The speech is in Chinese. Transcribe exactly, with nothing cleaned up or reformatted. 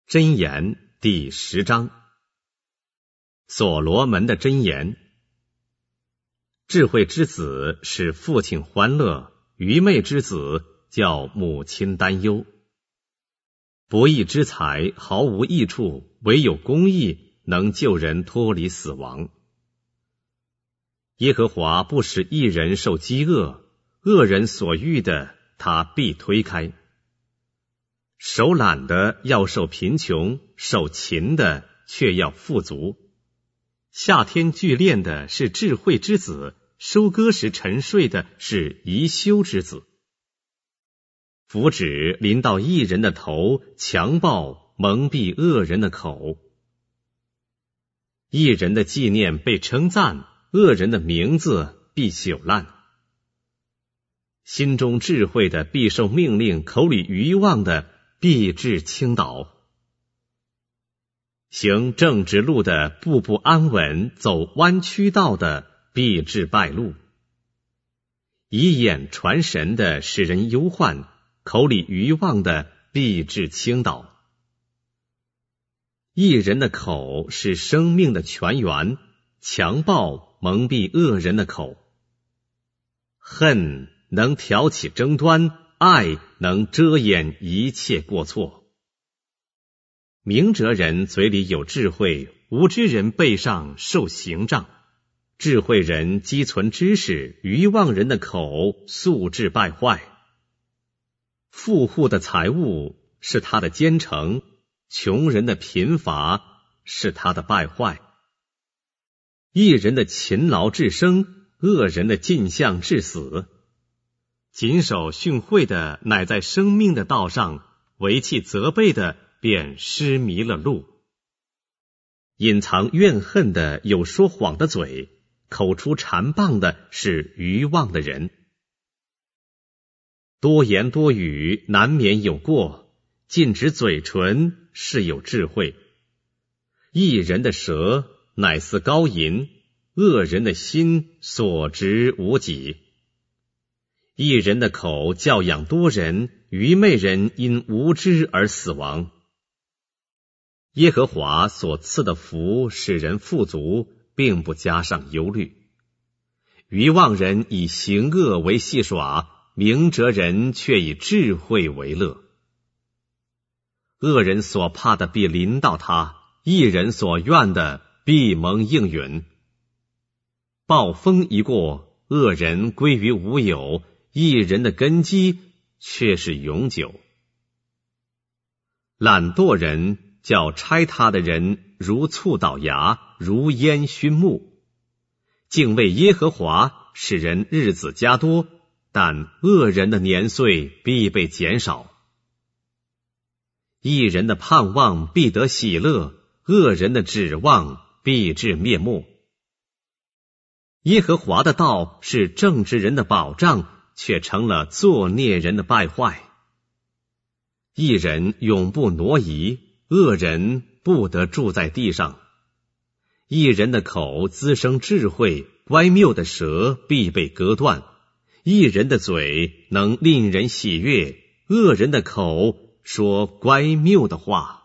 箴言第十章，所罗门的箴言。智慧之子使父亲欢乐，愚昧之子叫母亲担忧。不义之财毫无益处，唯有公义能救人脱离死亡。耶和华不使义人受饥饿，恶人所欲的他必推开。手懒的要受贫穷，手勤的却要富足。夏天聚练的是智慧之子，收割时沉睡的是贻羞之子。福祉临到义人的头，强暴蒙蔽恶人的口。义人的纪念被称赞，恶人的名字必朽烂。心中智慧的必受命令，口里愚妄的必致倾倒。行正直路的步步安稳，走弯曲道的必致败路。以眼传神的使人忧患，口里愚妄的必致倾倒。义人的口是生命的泉源，强暴蒙蔽恶人的口。恨能挑起争端，爱能遮掩一切过错。明哲人嘴里有智慧，无知人背上受刑杖。智慧人积存知识，愚妄人的口素质败坏。富户的财物是他的坚城，穷人的贫乏是他的败坏。义人的勤劳致生，恶人的进项致死。谨守训诲的乃在生命的道上，违弃责备的便失迷了路。隐藏怨恨的有说谎的嘴，口出谗谤的是愚妄的人。多言多语难免有过，禁止嘴唇是有智慧。义人的舌乃似高银，恶人的心所值无几。义人的口教养多人，愚昧人因无知而死亡。耶和华所赐的福使人富足，并不加上忧虑。愚妄人以行恶为戏耍，明哲人却以智慧为乐。恶人所怕的必临到他，义人所愿的必蒙应允。暴风一过，恶人归于无有，义人的根基却是永久。懒惰人叫拆他的人如醋倒牙，如烟熏木。敬畏耶和华使人日子加多，但恶人的年岁必被减少。义人的盼望必得喜乐，恶人的指望必致灭没。耶和华的道是正直人的保障，却成了作孽人的败坏。义人永不挪移，恶人不得住在地上。义人的口滋生智慧，乖谬的舌必被割断。义人的嘴能令人喜悦，恶人的口说乖谬的话。